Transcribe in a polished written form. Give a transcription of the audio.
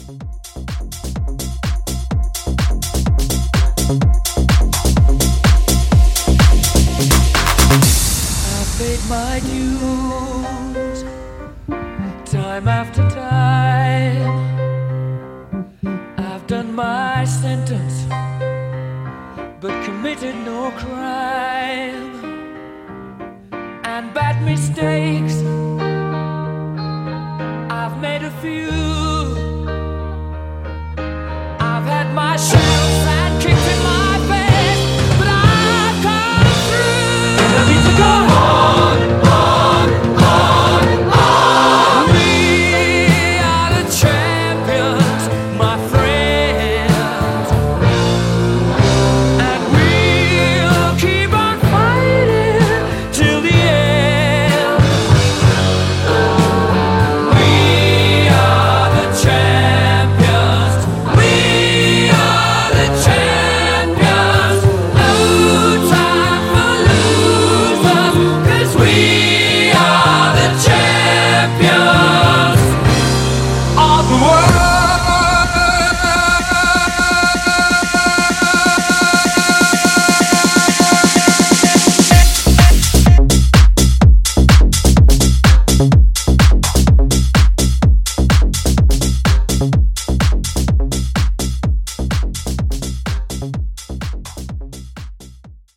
I've paid my dues time after time. I've done my sentence but committed no crime. And bad mistakes